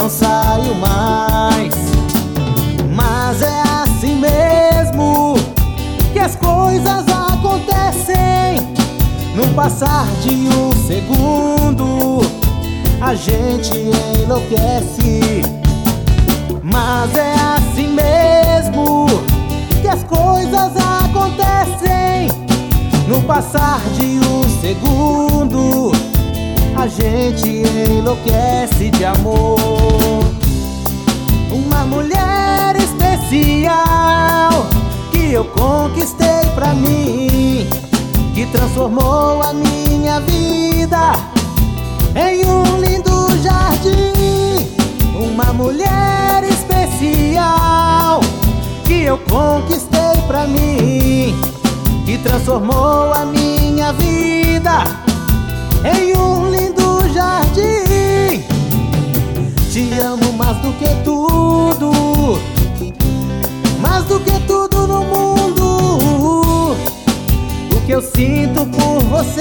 não saio mais. Mas é assim mesmo que as coisas acontecem. No passar de um segundo, a gente enlouquece. Mas é assim mesmo que as coisas acontecem. No passar de um segundo, a gente enlouquece de amor. Uma mulher especial que eu conquistei pra mim, que transformou a minha vida em um lindo jardim. Uma mulher especial que eu conquistei pra mim, que transformou a minha vida em um lindo jardim. Te amo mais do que tudo, mais do que tudo no mundo. O que eu sinto por você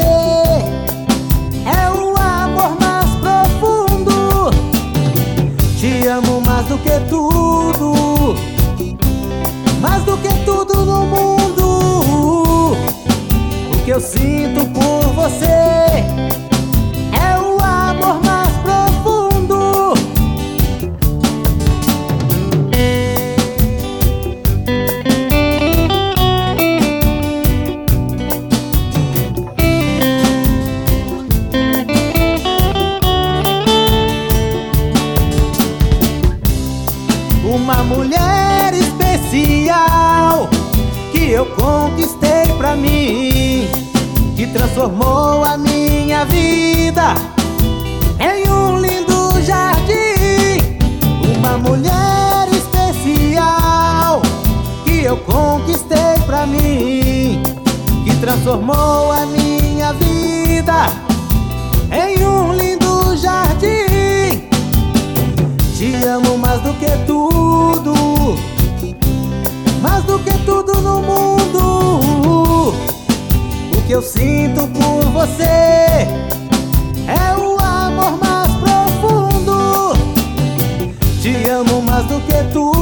é o amor mais profundo. Te amo mais do que tudo, mais do que tudo no mundo. O que eu sinto por você é o amor mais profundo. Uma mulher especial que eu conquistei pra mim, que transformou a minha vida em um lindo jardim. Uma mulher especial que eu conquistei pra mim, que transformou a minha vida em um lindo jardim. Te amo mais do que tudo, mais do que tudo no mundo. O que eu sinto por você é o amor mais profundo. Te amo mais do que tudo,